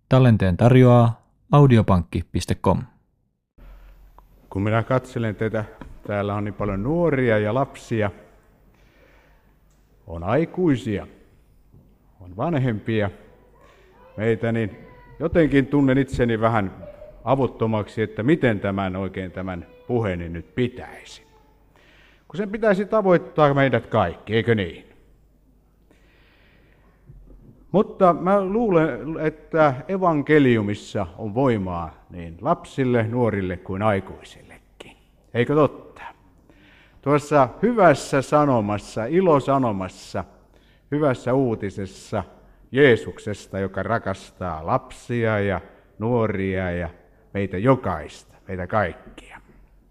Tallenteen tarjoaa audiopankki.com. Kun minä katselen teitä, täällä on niin paljon nuoria ja lapsia, on aikuisia, on vanhempia meitä, niin jotenkin tunnen itseni vähän avuttomaksi, että miten tämän puheeni nyt pitäisi. Kun sen pitäisi tavoittaa meidät kaikki, eikö niin? Mutta mä luulen, että evankeliumissa on voimaa niin lapsille, nuorille kuin aikuisillekin. Eikö totta? Tuossa hyvässä sanomassa, ilosanomassa, hyvässä uutisessa Jeesuksesta, joka rakastaa lapsia ja nuoria ja meitä jokaista, meitä kaikkia.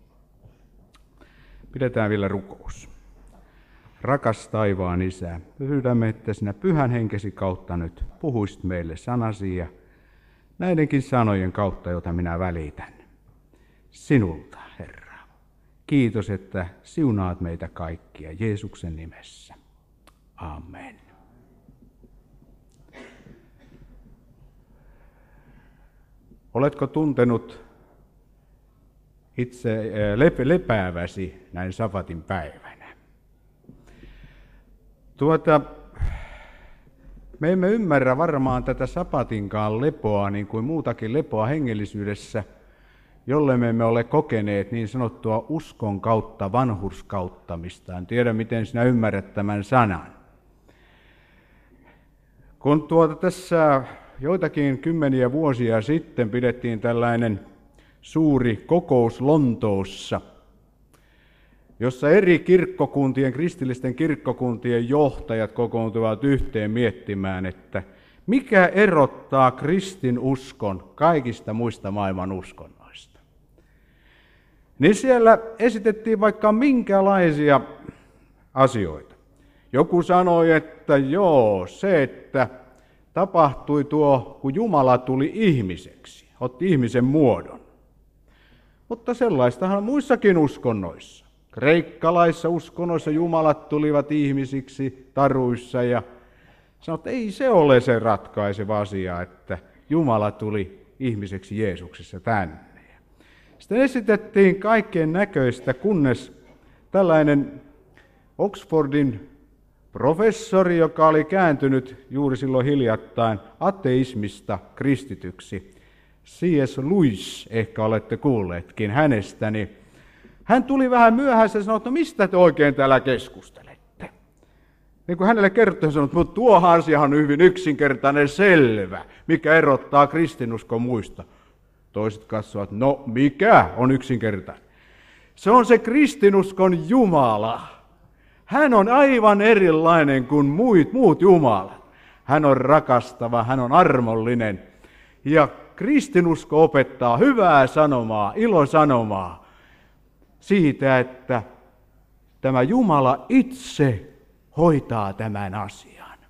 Pidetään vielä rukous. Rakas taivaan Isä, pyydämme, että sinä pyhän henkesi kautta nyt puhuisit meille sanasi ja näidenkin sanojen kautta, joita minä välitän. Sinulta, Herra. Kiitos, että siunaat meitä kaikkia Jeesuksen nimessä. Amen. Oletko tuntenut itse lepääväsi näin sabatin päivänä? Me emme ymmärrä varmaan tätä sabatinkaan lepoa niin kuin muutakin lepoa hengellisyydessä, jolle me emme ole kokeneet niin sanottua uskon kautta vanhurskauttamista. En tiedä, miten sinä ymmärrät tämän sanan. Kun tässä joitakin kymmeniä vuosia sitten pidettiin tällainen suuri kokous Lontoossa, jossa eri kirkkokuntien, kristillisten kirkkokuntien johtajat kokoontuvat yhteen miettimään, että mikä erottaa kristinuskon kaikista muista maailman uskonnoista. Niin siellä esitettiin vaikka minkälaisia asioita. Joku sanoi, että se, että tapahtui kun Jumala tuli ihmiseksi, otti ihmisen muodon. Mutta sellaistahan muissakin uskonnoissa. Kreikkalaisissa uskonnoissa jumalat tulivat ihmisiksi taruissa ja sanoi, että ei se ole se ratkaiseva asia, että Jumala tuli ihmiseksi Jeesuksessa tänne. Sitten esitettiin kaikkien näköistä, kunnes tällainen Oxfordin professori, joka oli kääntynyt juuri silloin hiljattain ateismista kristityksi, C.S. Lewis, ehkä olette kuulleetkin hänestä, niin hän tuli vähän myöhässä ja sanoi, että mistä te oikein täällä keskustelette? Niin kuin hänelle kertoi, sanoi, että tuo asiahan on hyvin yksinkertainen selvä, mikä erottaa kristinuskon muista. Toiset katsovat, no mikä on yksinkertainen? Se on se kristinuskon Jumala. Hän on aivan erilainen kuin muut jumalat. Hän on rakastava, hän on armollinen. Ja kristinusko opettaa hyvää sanomaa, ilosanomaa siitä, että tämä Jumala itse hoitaa tämän asian.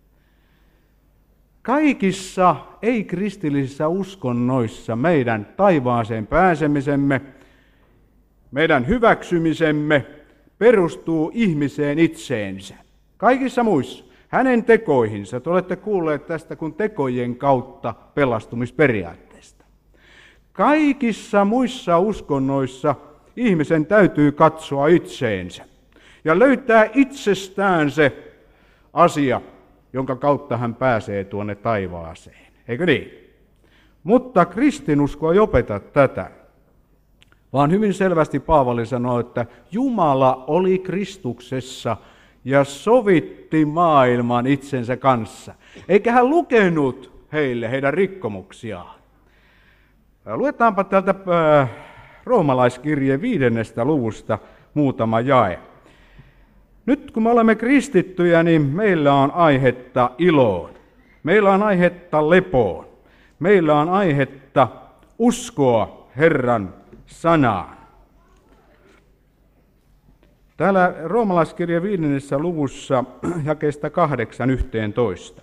Kaikissa ei-kristillisissä uskonnoissa meidän taivaaseen pääsemisemme, meidän hyväksymisemme perustuu ihmiseen itseensä. Kaikissa muissa, hänen tekoihinsa. Te olette kuulleet tästä kuin tekojen kautta pelastumisperiaatteesta. Kaikissa muissa uskonnoissa ihmisen täytyy katsoa itseensä ja löytää itsestään se asia, jonka kautta hän pääsee tuonne taivaaseen. Eikö niin? Mutta kristinusko ei opeta tätä, vaan hyvin selvästi Paavali sanoo, että Jumala oli Kristuksessa ja sovitti maailman itsensä kanssa. Eikä hän lukenut heidän rikkomuksiaan. Luetaanpa täältä Roomalaiskirjeen 5. luvusta muutama jae. Nyt kun me olemme kristittyjä, niin meillä on aihetta iloon. Meillä on aihetta lepoon. Meillä on aihetta uskoa Herran sanaan. Täällä Roomalaiskirjeen 5. luvussa jakeesta 8:11.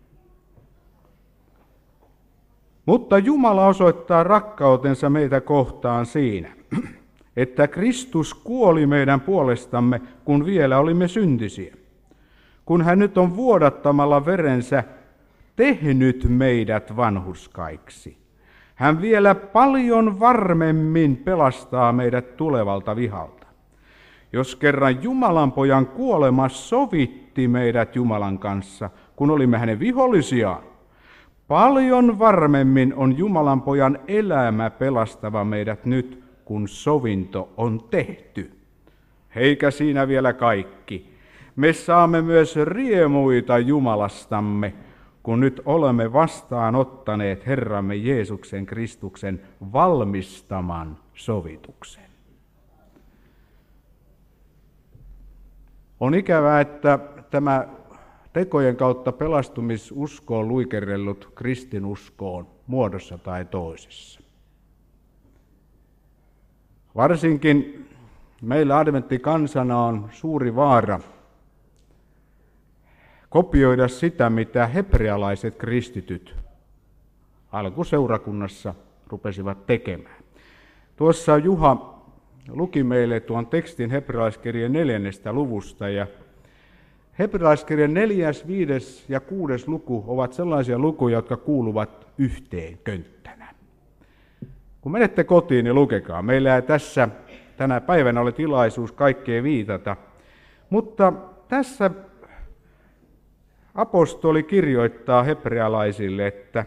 Mutta Jumala osoittaa rakkautensa meitä kohtaan siinä, että Kristus kuoli meidän puolestamme, kun vielä olimme syntisiä. Kun hän nyt on vuodattamalla verensä tehnyt meidät vanhurskaiksi. Hän vielä paljon varmemmin pelastaa meidät tulevalta vihalta. Jos kerran Jumalan pojan kuolema sovitti meidät Jumalan kanssa, kun olimme hänen vihollisiaan, paljon varmemmin on Jumalan pojan elämä pelastava meidät nyt, kun sovinto on tehty. Eikä siinä vielä kaikki. Me saamme myös riemuita Jumalastamme, kun nyt olemme vastaanottaneet Herramme Jeesuksen Kristuksen valmistaman sovituksen. On ikävää, että tämä tekojen kautta pelastumisuskoon luikerellut kristinuskoon muodossa tai toisessa. Varsinkin meillä adventtikansana on suuri vaara kopioida sitä, mitä hebrealaiset kristityt alkuseurakunnassa rupesivat tekemään. Tuossa Juha luki meille tuon tekstin hebrealaiskirjan 4. luvusta, ja hebrealaiskirjan 4., 5. ja 6. luku ovat sellaisia lukuja, jotka kuuluvat yhteen könttänä. Kun menette kotiin, niin lukekaa. Meillä ei tässä tänä päivänä ole tilaisuus kaikkeen viitata, mutta tässä apostoli kirjoittaa hebrealaisille, että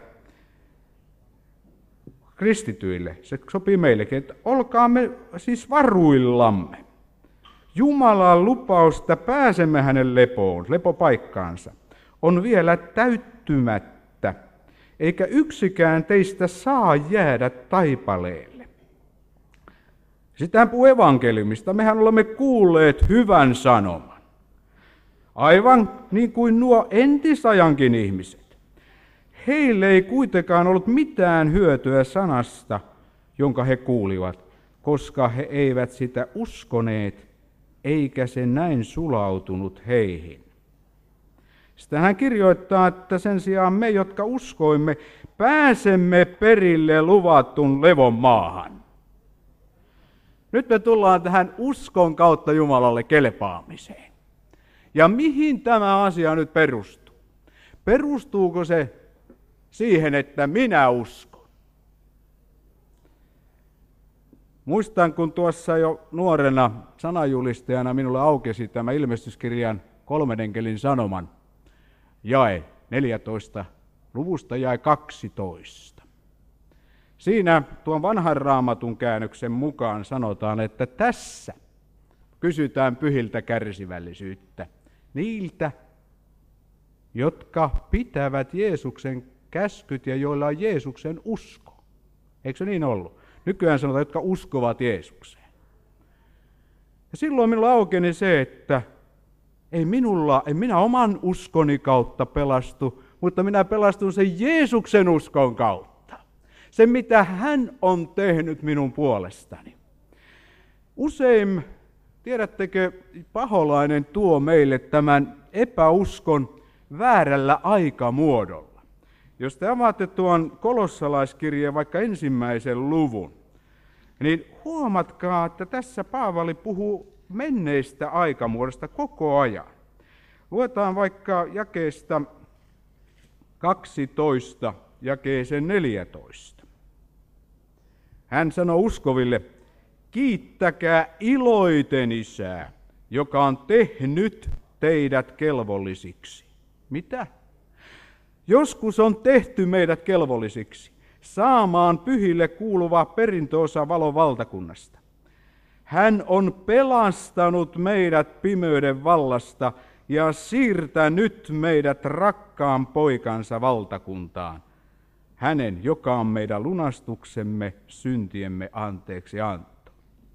kristityille, se sopii meillekin, että olkaamme siis varuillamme. Jumalan lupausta pääsemme hänen lepopaikkaansa, on vielä täyttymättä, eikä yksikään teistä saa jäädä taipaleelle. Sitä puhuu evankeliumista. Mehän olemme kuulleet hyvän sanoman. Aivan niin kuin nuo entisajankin ihmiset. Heille ei kuitenkaan ollut mitään hyötyä sanasta, jonka he kuulivat, koska he eivät sitä uskoneet, eikä se näin sulautunut heihin. Sitten hän kirjoittaa, että sen sijaan me, jotka uskoimme, pääsemme perille luvatun levon maahan. Nyt me tullaan tähän uskon kautta Jumalalle kelpaamiseen. Ja mihin tämä asia nyt perustuu? Perustuuko se siihen, että minä uskon? Muistan, kun tuossa jo nuorena sanajulistajana minulle aukesi tämä ilmestyskirjan 3. enkelin sanoman jae 14 luvusta jae 12. Siinä tuon vanhan Raamatun käännöksen mukaan sanotaan, että tässä kysytään pyhiltä kärsivällisyyttä niiltä, jotka pitävät Jeesuksen käskyt ja joilla on Jeesuksen usko. Eikö se niin ollut? Nykyään sanotaan, jotka uskovat Jeesukseen. Ja silloin minulla aukeni se, että ei minä oman uskoni kautta pelastu, mutta minä pelastun sen Jeesuksen uskon kautta. Se, mitä hän on tehnyt minun puolestani. Usein, tiedättekö, paholainen tuo meille tämän epäuskon väärällä aikamuodolla. Jos te avaatte tuon kolossalaiskirjeen vaikka 1. luvun, niin huomatkaa, että tässä Paavali puhuu menneistä aikamuodosta koko ajan. Luetaan vaikka jakeesta 12 jakeeseen 14. Hän sanoi uskoville, kiittäkää iloiten Isää, joka on tehnyt teidät kelvollisiksi. Mitä? Joskus on tehty meidät kelvollisiksi saamaan pyhille kuuluvaa perintöosa valon valtakunnasta. Hän on pelastanut meidät pimeyden vallasta ja siirtänyt meidät rakkaan poikansa valtakuntaan. Hänen, joka on meidän lunastuksemme, syntiemme anteeksi anto.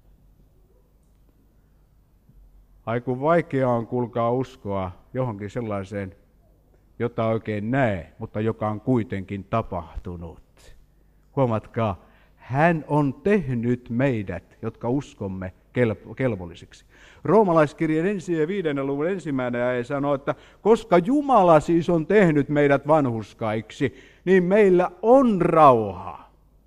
Ai kun vaikea on, kuulkaa, uskoa johonkin sellaiseen, jota oikein näe, mutta joka on kuitenkin tapahtunut. Huomatkaa, hän on tehnyt meidät, jotka uskomme, kelvollisiksi. Roomalaiskirjan 1. ja 5. luvun 1. jae sanoo, että koska Jumala siis on tehnyt meidät vanhurskaiksi, niin meillä on rauha.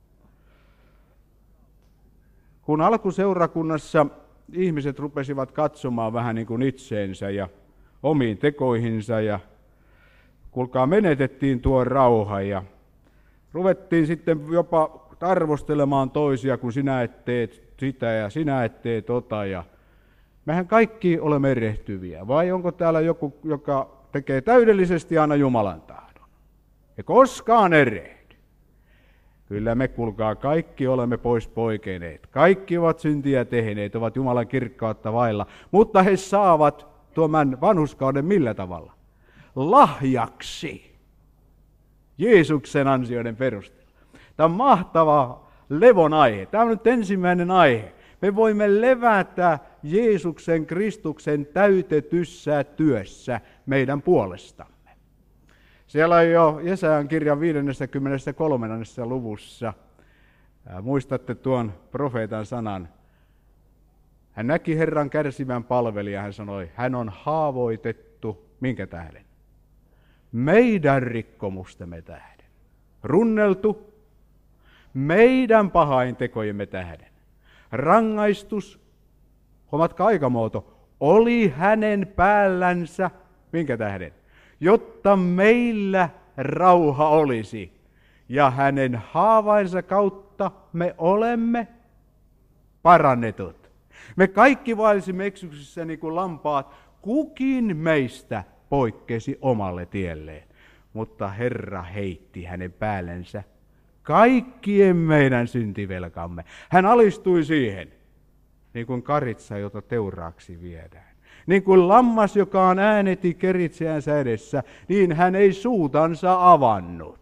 Kun alkuseurakunnassa ihmiset rupesivat katsomaan vähän niin kuin itseensä ja omiin tekoihinsa ja kuulkaa, menetettiin tuo rauha ja ruvettiin sitten jopa arvostelemaan toisia, kun sinä et teet sitä ja sinä et tee tota. Ja mehän kaikki olemme erehtyviä. Vai onko täällä joku, joka tekee täydellisesti aina Jumalan tahdon? Ja koskaan erehdy. Kyllä me, kuulkaa, kaikki olemme pois poikeneet. Kaikki ovat syntiä tehneet, ovat Jumalan kirkkautta vailla. Mutta he saavat tuon vanhurskauden millä tavalla? Lahjaksi. Jeesuksen ansioiden perusteella. Tämä on mahtava levon aihe. Tämä on nyt ensimmäinen aihe. Me voimme levätä Jeesuksen Kristuksen täytetyssä työssä meidän puolestamme. Siellä on jo Jesajan kirjan 53. luvussa. Muistatte tuon profeetan sanan. Hän näki Herran kärsivän palvelijan, hän sanoi, hän on haavoitettu, minkä tähden? Meidän rikkomustemme tähden. Runneltu meidän pahaintekojemme tähden. Rangaistus, huomatkaa aikamuoto, oli hänen päällänsä, minkä tähden? Jotta meillä rauha olisi, ja hänen haavainsa kautta me olemme parannetut. Me kaikki vaelsimme eksyksissä niin kuin lampaat, kukin meistä poikkesi omalle tielleen, mutta Herra heitti hänen päällensä kaikkien meidän syntivelkamme. Hän alistui siihen, niin kuin karitsa, jota teuraaksi viedään. Niin kuin lammas, joka on ääneti keritseänsä edessä, niin hän ei suutansa avannut.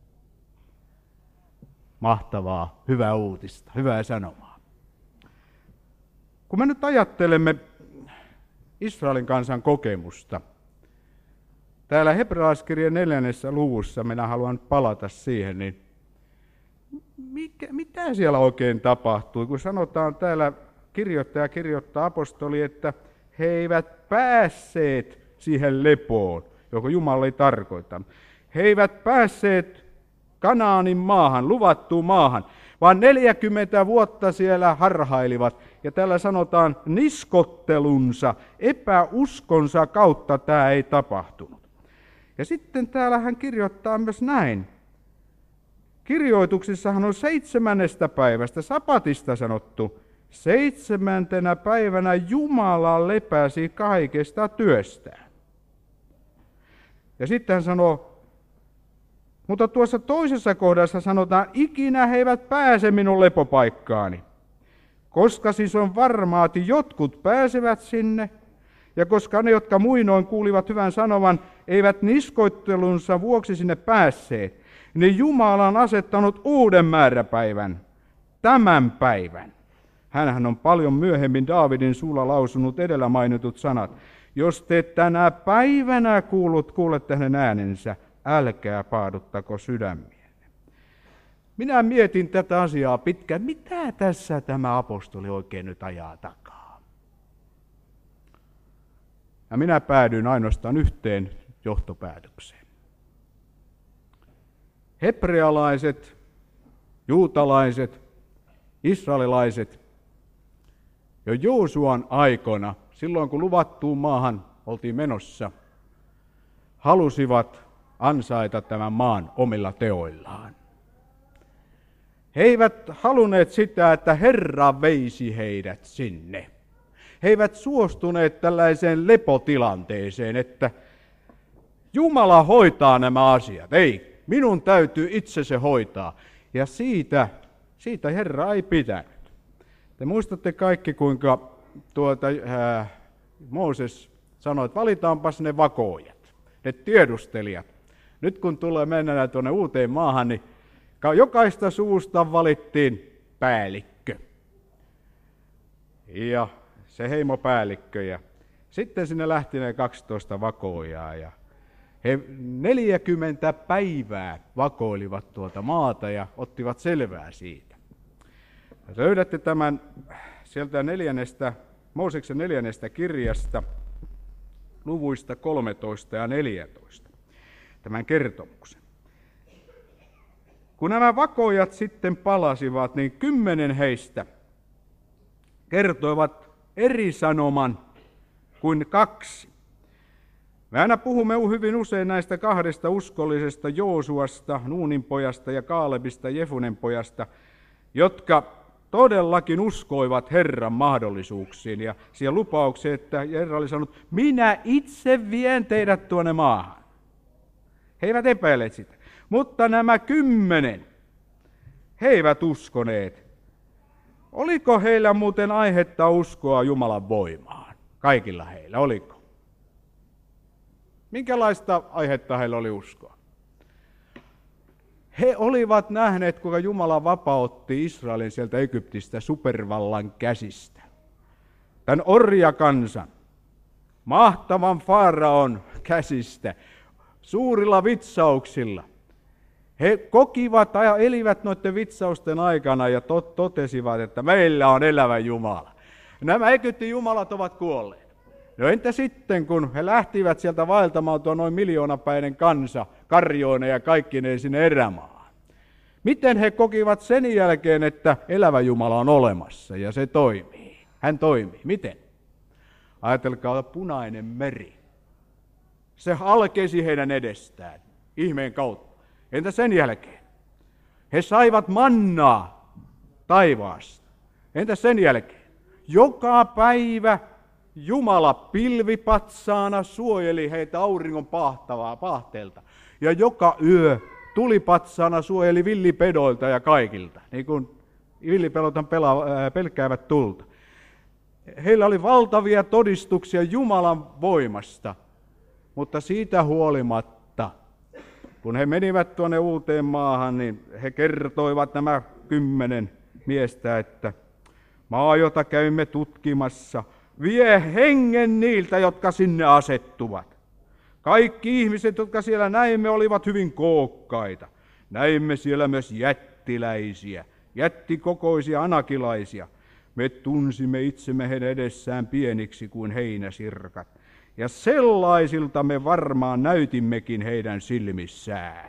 Mahtavaa, hyvää uutista, hyvää sanomaa. Kun me nyt ajattelemme Israelin kansan kokemusta, täällä Hebrealaiskirjan 4. luvussa, minä haluan palata siihen, niin mitä siellä oikein tapahtui? Kun sanotaan täällä, kirjoittaja kirjoittaa apostoli, että he eivät päässeet siihen lepoon, joko Jumala ei tarkoittanut. He eivät päässeet Kanaanin maahan, luvattuun maahan, vaan 40 vuotta siellä harhailivat. Ja täällä sanotaan niskottelunsa, epäuskonsa kautta tämä ei tapahtunut. Ja sitten täällä hän kirjoittaa myös näin. Kirjoituksissahan on 7. päivästä, sapatista sanottu. 7. päivänä Jumala lepäsi kaikesta työstään. Ja sitten hän sanoo, mutta tuossa toisessa kohdassa sanotaan, ikinä he eivät pääse minun lepopaikkaani. Koska siis on varmaa, että jotkut pääsevät sinne, ja koska ne, jotka muinoin kuulivat hyvän sanovan, eivät niskoittelunsa vuoksi sinne päässeet, niin Jumala on asettanut uuden määräpäivän, tämän päivän. Hänhän on paljon myöhemmin Daavidin suulla lausunut edellä mainitut sanat. Jos te tänä päivänä kuulette hänen äänensä, älkää paaduttako sydämiänne. Minä mietin tätä asiaa pitkään. Mitä tässä tämä apostoli oikein nyt ajaa takaa? Ja minä päädyin ainoastaan yhteen johtopäätökseen. Hebrealaiset, juutalaiset, israelilaiset jo Joosuan aikana, silloin kun luvattuun maahan oltiin menossa, halusivat ansaita tämän maan omilla teoillaan. He eivät halunneet sitä, että Herra veisi heidät sinne. He eivät suostuneet tällaiseen lepotilanteeseen, että Jumala hoitaa nämä asiat. Ei, minun täytyy itse se hoitaa. Ja siitä Herra ei pitänyt. Te muistatte kaikki, kuinka Mooses sanoi, että valitaanpas ne vakoojat, ne tiedustelijat. Nyt kun tulee mennä tuonne uuteen maahan, niin jokaista suusta valittiin päällikkö. Ja se heimopäällikkö. Ja sitten sinne lähti ne 12 vakoojaa. Ja he 40 päivää vakoilivat tuota maata ja ottivat selvää siitä. Löydätte tämän sieltä Mooseksen 4. kirjasta, luvuista 13 ja 14, tämän kertomuksen. Kun nämä vakoojat sitten palasivat, niin 10 heistä kertoivat eri sanoman kuin 2. Me aina puhumme hyvin usein näistä kahdesta uskollisesta Joosuasta, Nuunin pojasta ja Kaalebista, Jefunen pojasta, jotka todellakin uskoivat Herran mahdollisuuksiin ja siihen lupaukseen, että Herra oli sanonut, minä itse vien teidät tuonne maahan. He eivät epäilleet sitä. Mutta nämä 10, he eivät uskoneet. Oliko heillä muuten aihetta uskoa Jumalan voimaan? Kaikilla heillä, oliko? Minkälaista aihetta heillä oli uskoa? He olivat nähneet, kuinka Jumala vapautti Israelin sieltä Egyptistä supervallan käsistä. Tämän orjakansan, mahtavan Faaraon käsistä, suurilla vitsauksilla. He kokivat ja elivät noiden vitsausten aikana ja totesivat, että meillä on elävä Jumala. Nämä Egyptin jumalat ovat kuolleet. No entä sitten, kun he lähtivät sieltä vaeltamaan tuo noin miljoonapäinen kansa, karjoine ja kaikkineen sinne erämaahan? Miten he kokivat sen jälkeen, että elävä Jumala on olemassa ja se toimii? Hän toimii. Miten? Ajatelkaa punainen meri. Se halkesi heidän edestään ihmeen kautta. Entä sen jälkeen? He saivat mannaa taivaasta. Entä sen jälkeen? Joka päivä Jumala pilvipatsaana suojeli heitä auringon pahteelta. Ja joka yö tulipatsaana suojeli villipedoilta ja kaikilta. Niin kuin villipedothan pelkäävät tulta. Heillä oli valtavia todistuksia Jumalan voimasta. Mutta siitä huolimatta, kun he menivät tuonne uuteen maahan, niin he kertoivat nämä 10 miestä, että maa, jota käymme tutkimassa, vie hengen niiltä, jotka sinne asettuvat. Kaikki ihmiset, jotka siellä näimme, olivat hyvin kookkaita. Näimme siellä myös jättiläisiä, jättikokoisia anakilaisia. Me tunsimme itsemme heidän edessään pieniksi kuin heinäsirkat. Ja sellaisilta me varmaan näytimmekin heidän silmissään.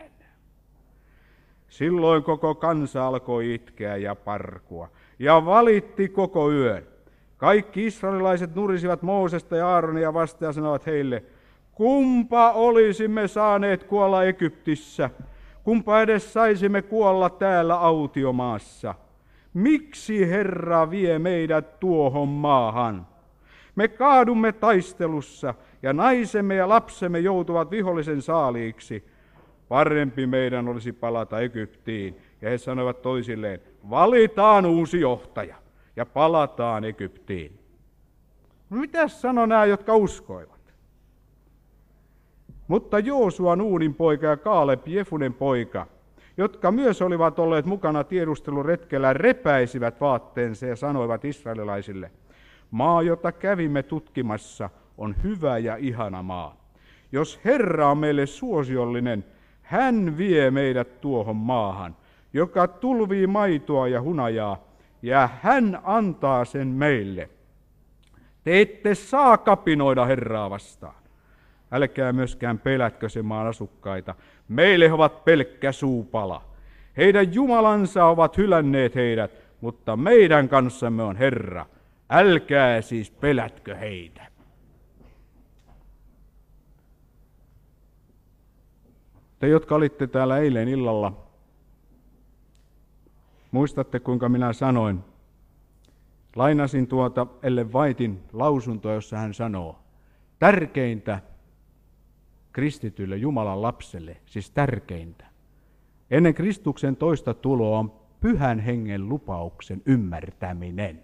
Silloin koko kansa alkoi itkeä ja parkua ja valitti koko yön. Kaikki israelilaiset nurisivat Moosesta ja Aaronia vastaan ja sanoivat heille, kumpa olisimme saaneet kuolla Egyptissä, kumpa edes saisimme kuolla täällä autiomaassa. Miksi Herra vie meidät tuohon maahan? Me kaadumme taistelussa ja naisemme ja lapsemme joutuvat vihollisen saaliiksi. Parempi meidän olisi palata Egyptiin. Ja he sanoivat toisilleen, valitaan uusi johtaja ja palataan Egyptiin. Mitäs sanoi nämä, jotka uskoivat? Mutta Joosua, Nuunin poika ja Kaaleb, Jefunen poika, jotka myös olivat olleet mukana tiedusteluretkellä, repäisivät vaatteensa ja sanoivat israelilaisille, maa, jota kävimme tutkimassa, on hyvä ja ihana maa. Jos Herra on meille suosiollinen, hän vie meidät tuohon maahan, joka tulvii maitoa ja hunajaa, ja hän antaa sen meille. Te ette saa kapinoida Herraa vastaan. Älkää myöskään pelätkö sen maan asukkaita. Meille he ovat pelkkä suupala. Heidän jumalansa ovat hylänneet heidät, mutta meidän kanssamme on Herra. Älkää siis pelätkö heitä. Te, jotka olitte täällä eilen illalla, muistatte kuinka minä sanoin, lainasin tuota Ellen Whiten lausuntoa, jossa hän sanoo, tärkeintä kristitylle Jumalan lapselle, siis tärkeintä, ennen Kristuksen toista tuloa on Pyhän Hengen lupauksen ymmärtäminen.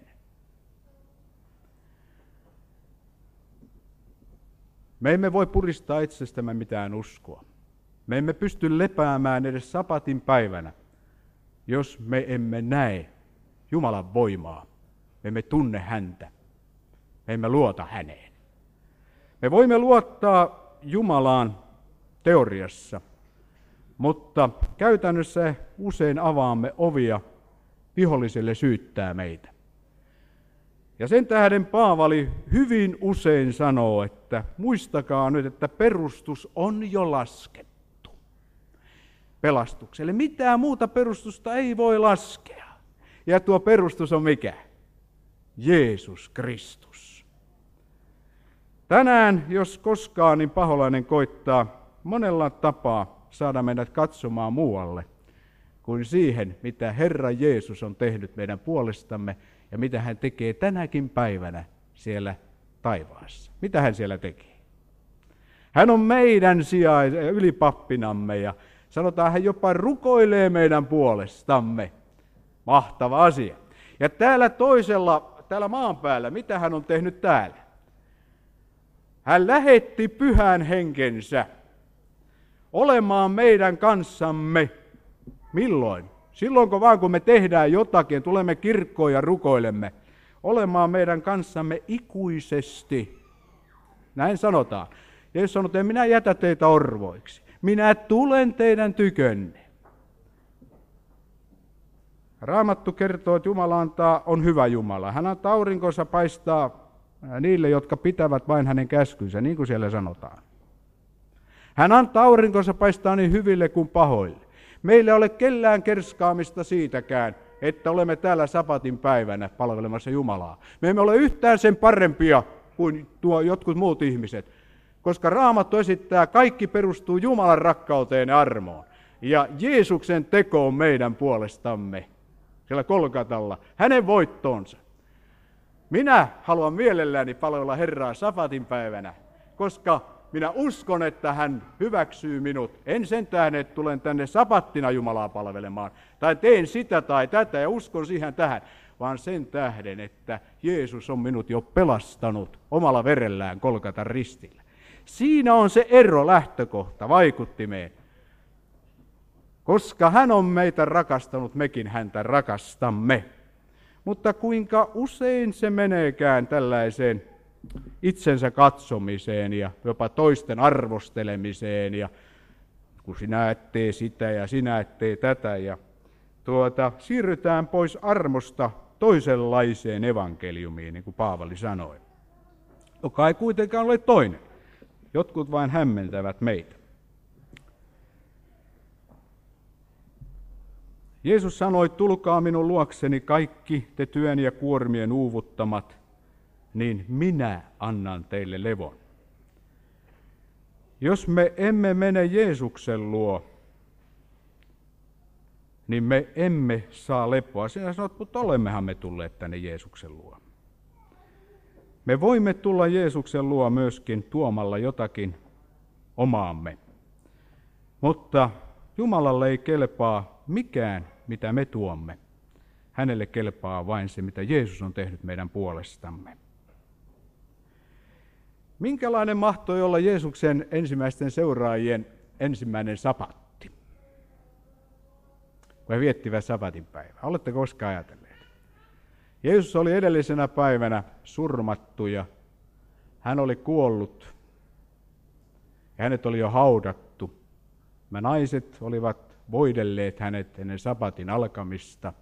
Me emme voi puristaa itsestämme mitään uskoa. Me emme pysty lepäämään edes sabatin päivänä, jos me emme näe Jumalan voimaa. Me emme tunne häntä. Me emme luota häneen. Me voimme luottaa Jumalaan teoriassa, mutta käytännössä usein avaamme ovia viholliselle syyttää meitä. Ja sen tähden Paavali hyvin usein sanoo, että muistakaa nyt, että perustus on jo laskettu pelastukselle. Mitään muuta perustusta ei voi laskea. Ja tuo perustus on mikä? Jeesus Kristus. Tänään, jos koskaan, niin paholainen koittaa monella tapaa saada meidät katsomaan muualle kuin siihen, mitä Herra Jeesus on tehnyt meidän puolestamme ja mitä hän tekee tänäkin päivänä siellä taivaassa. Mitä hän siellä tekee? Hän on meidän ylipappinamme ja sanotaan, hän jopa rukoilee meidän puolestamme. Mahtava asia. Ja täällä maan päällä, mitä hän on tehnyt täällä? Hän lähetti pyhän henkensä olemaan meidän kanssamme. Milloin? Silloinko vaan kun me tehdään jotakin, tulemme kirkkoon ja rukoilemme, olemaan meidän kanssamme ikuisesti. Näin sanotaan. Jeesus sanoi, että minä jätä teitä orvoiksi. Minä tulen teidän tykönne. Raamattu kertoo, että Jumala on hyvä Jumala. Hän antaa aurinkonsa paistaa niille, jotka pitävät vain hänen käskynsä, niin kuin siellä sanotaan. Hän antaa aurinkonsa paistaa niin hyville kuin pahoille. Meillä ei ole kellään kerskaamista siitäkään, että olemme täällä sabatin päivänä palvelemassa Jumalaa. Me emme ole yhtään sen parempia kuin jotkut muut ihmiset, koska Raamattu esittää, kaikki perustuu Jumalan rakkauteen ja armoon. Ja Jeesuksen teko on meidän puolestamme siellä Golgatalla, hänen voittoonsa. Minä haluan mielelläni palvella Herraa sabatin päivänä, koska minä uskon, että hän hyväksyy minut. En sen tähden, että tulen tänne sabattina Jumalaa palvelemaan, tai teen sitä tai tätä ja uskon siihen tähän, vaan sen tähden, että Jeesus on minut jo pelastanut omalla verellään Golgatan ristillä. Siinä on se ero, lähtökohta, vaikuttimeen. Koska hän on meitä rakastanut, mekin häntä rakastamme. Mutta kuinka usein se meneekään tällaiseen itsensä katsomiseen ja jopa toisten arvostelemiseen ja kun sinä et tee sitä ja sinä et tee tätä ja siirrytään pois armosta toisenlaiseen evankeliumiin, niin kuin Paavali sanoi, joka ei kuitenkaan ole toinen. Jotkut vain hämmentävät meitä. Jeesus sanoi, tulkaa minun luokseni kaikki te työn ja kuormien uuvuttamat, niin minä annan teille levon. Jos me emme mene Jeesuksen luo, niin me emme saa lepoa. Sinä sanot, mutta olemmehan me tulleet tänne Jeesuksen luo. Me voimme tulla Jeesuksen luo myöskin tuomalla jotakin omaamme. Mutta Jumalalle ei kelpaa mikään, mitä me tuomme. Hänelle kelpaa vain se, mitä Jeesus on tehnyt meidän puolestamme. Minkälainen mahtoi olla Jeesuksen ensimmäisten seuraajien ensimmäinen sabatti? Kun he viettivät sabatin päivää. Oletteko koskaan ajatelleet? Jeesus oli edellisenä päivänä surmattu ja hän oli kuollut. Ja hänet oli jo haudattu. Nämä naiset olivat voidelleet hänet ennen sabatin alkamista.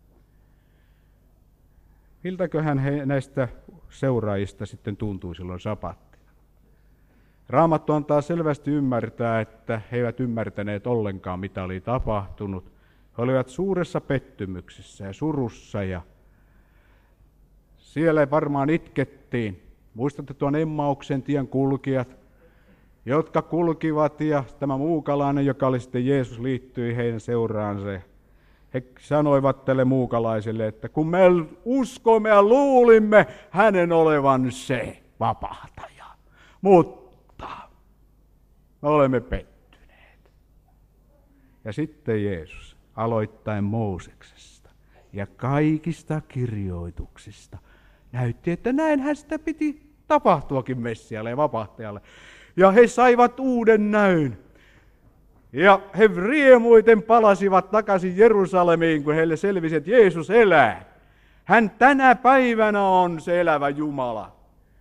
Miltäköhän näistä seuraajista sitten tuntui silloin sabattina? Raamattu antaa selvästi ymmärtää, että he eivät ymmärtäneet ollenkaan, mitä oli tapahtunut. He olivat suuressa pettymyksessä ja surussa ja siellä varmaan itkettiin. Muistatte tuon Emmauksen tien kulkijat, jotka kulkivat ja tämä muukalainen, joka oli sitten Jeesus, liittyi heidän seuraansa. He sanoivat tälle muukalaiselle, että kun me uskoimme ja luulimme hänen olevan se vapahtaja, mutta me olemme pettyneet. Ja sitten Jeesus aloittaen Mooseksesta ja kaikista kirjoituksista näytti, että näinhän sitä piti tapahtuakin Messialle ja vapahtajalle. Ja he saivat uuden näyn. Ja he riemuiten palasivat takaisin Jerusalemiin, kun heille selvisi, että Jeesus elää. Hän tänä päivänä on se elävä Jumala.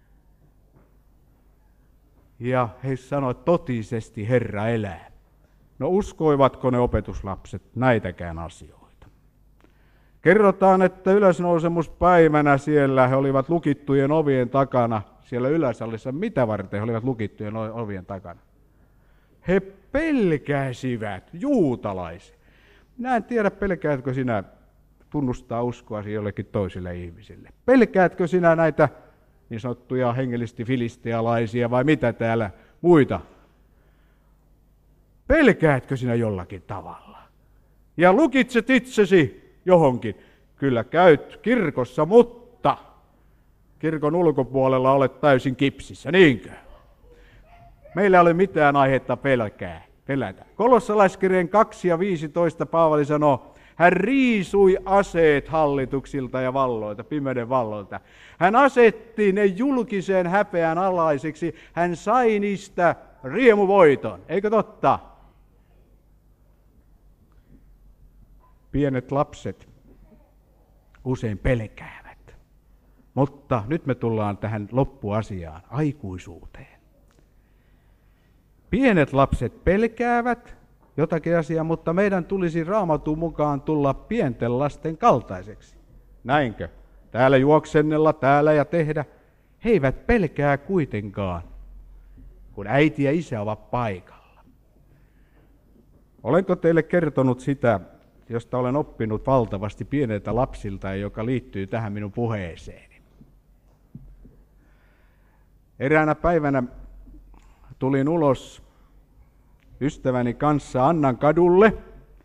Ja he sanoivat, totisesti Herra elää. No uskoivatko ne opetuslapset näitäkään asioita? Kerrotaan, että ylösnousemuspäivänä siellä he olivat lukittujen ovien takana, siellä yläsallissa. Mitä varten he olivat lukittujen ovien takana? He pelkäsivät juutalaisia. Minä en tiedä, pelkäätkö sinä tunnustaa uskoasi jollekin toisille ihmisille. Pelkäätkö sinä näitä niin sanottuja hengellisesti filistealaisia vai mitä täällä muita. Pelkäätkö sinä jollakin tavalla? Ja lukitset itsesi johonkin. Kyllä käyt kirkossa, mutta kirkon ulkopuolella olet täysin kipsissä, niinkö? Meillä ei ole mitään aihetta pelätä. Kolossalaiskirjeen 2 ja 15 Paavali sanoo, hän riisui aseet hallituksilta ja valloilta, pimeyden valloilta. Hän asetti ne julkiseen häpeän alaiseksi. Hän sai niistä riemuvoiton. Eikö totta? Pienet lapset usein pelkäävät. Mutta nyt me tullaan tähän loppuasiaan, aikuisuuteen. Pienet lapset pelkäävät jotakin asiaa, mutta meidän tulisi Raamatun mukaan tulla pienten lasten kaltaiseksi. Näinkö? Täällä juoksennella, täällä ja tehdä. He eivät pelkää kuitenkaan, kun äiti ja isä ovat paikalla. Olenko teille kertonut sitä, josta olen oppinut valtavasti pieniltä lapsilta ja joka liittyy tähän minun puheeseeni? Eräänä päivänä tulin ulos ystäväni kanssa Annan kadulle.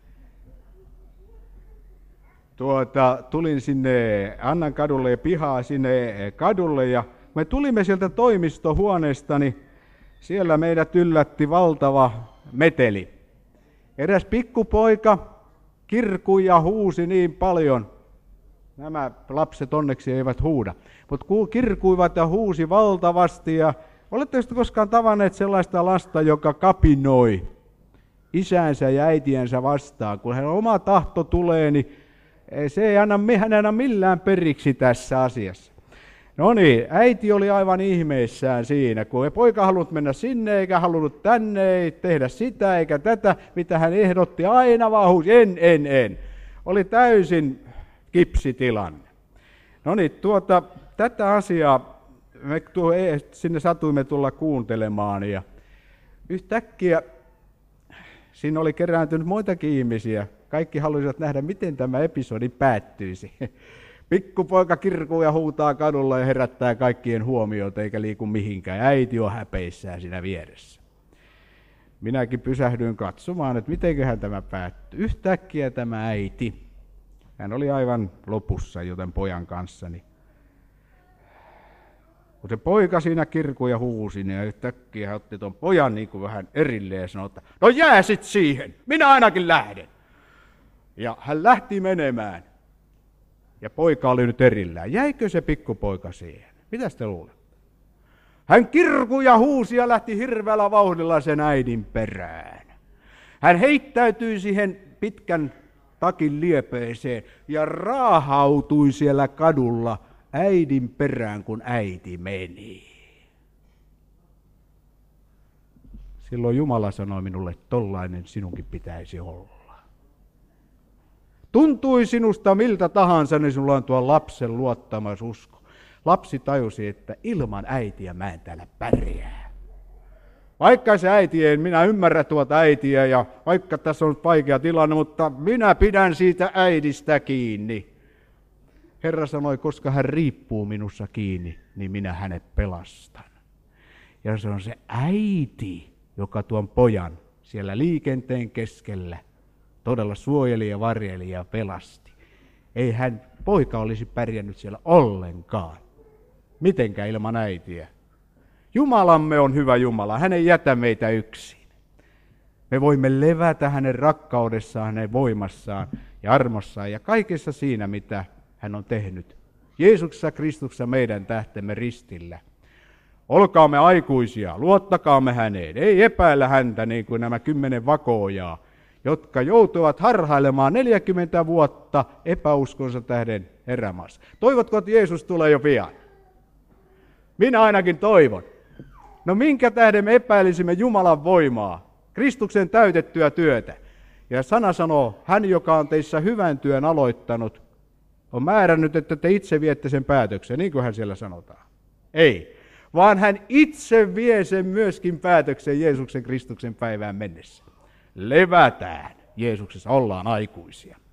Tulin sinne Annan kadulle ja pihaa sinne kadulle ja me tulimme sieltä toimistohuoneestani. Siellä meidät yllätti valtava meteli. Eräs pikkupoika kirkui ja huusi niin paljon. Nämä lapset onneksi eivät huuda, mutta kirkuivat ja huusi valtavasti. Ja oletteko koskaan tavanneet sellaista lasta, joka kapinoi isänsä ja äitiänsä vastaan? Kun hänen oma tahto tulee, niin se ei anna millään periksi tässä asiassa. No niin, äiti oli aivan ihmeissään siinä, kun poika halunnut mennä sinne eikä halunnut tänne, ei tehdä sitä eikä tätä, mitä hän ehdotti, aina vaan huusi, en. Oli täysin kipsitilanne. No niin, tätä asiaa me sinne satuimme tulla kuuntelemaan ja yhtäkkiä siinä oli kerääntynyt muitakin ihmisiä. Kaikki halusivat nähdä, miten tämä episodi päättyisi. Pikkupoika kirkuu ja huutaa kadulla ja herättää kaikkien huomiota eikä liiku mihinkään. Äiti on häpeissään siinä vieressä. Minäkin pysähdyin katsomaan, että mitenköhän tämä päättyy. Yhtäkkiä tämä äiti, hän oli aivan lopussa joten pojan kanssani. Kun se poika siinä kirkui ja huusi, niin yhtäkkiä hän otti tuon pojan niin kuin vähän erilleen ja sanoi, että no jää sit siihen, minä ainakin lähden. Ja hän lähti menemään. Ja poika oli nyt erillään. Jäikö se pikkupoika siihen? Mitäs te luulette? Hän kirkui ja huusi ja lähti hirveällä vauhdilla sen äidin perään. Hän heittäytyi siihen pitkän takin liepeeseen ja raahautui siellä kadulla äidin perään, kun äiti meni. Silloin Jumala sanoi minulle, että tollainen sinunkin pitäisi olla. Tuntui sinusta miltä tahansa, niin sinulla on tuo lapsen luottamus usko. Lapsi tajusi, että ilman äitiä mä en täällä pärjää. Vaikka se äiti ei, minä ymmärrä tuota äitiä ja vaikka tässä on vaikea tilanne, mutta minä pidän siitä äidistä kiinni. Herra sanoi, koska hän riippuu minussa kiinni, niin minä hänet pelastan. Ja se on se äiti, joka tuon pojan siellä liikenteen keskellä todella suojeli ja varjeli ja pelasti. Ei poika olisi pärjännyt siellä ollenkaan. Mitenkään ilman äitiä. Jumalamme on hyvä Jumala, hän ei jätä meitä yksin. Me voimme levätä hänen rakkaudessaan, hänen voimassaan ja armossaan ja kaikessa siinä, mitä hän on tehnyt. Jeesuksessa Kristuksessa meidän tähtemme ristillä. Olkaamme aikuisia, luottakaamme häneen, ei epäillä häntä niin kuin nämä 10 vakoojaa, jotka joutuvat harhailemaan 40 vuotta epäuskonsa tähden erämaassa. Toivotko, että Jeesus tulee jo pian? Minä ainakin toivon. No minkä tähden me epäilisimme Jumalan voimaa, Kristuksen täytettyä työtä? Ja sana sanoo, hän joka on teissä hyvän työn aloittanut, on määrännyt, että te itse viette sen päätöksen, niin kuin hän siellä sanotaan. Ei, vaan hän itse vie sen myöskin päätöksen Jeesuksen Kristuksen päivään mennessä. Levätään Jeesuksessa, ollaan aikuisia.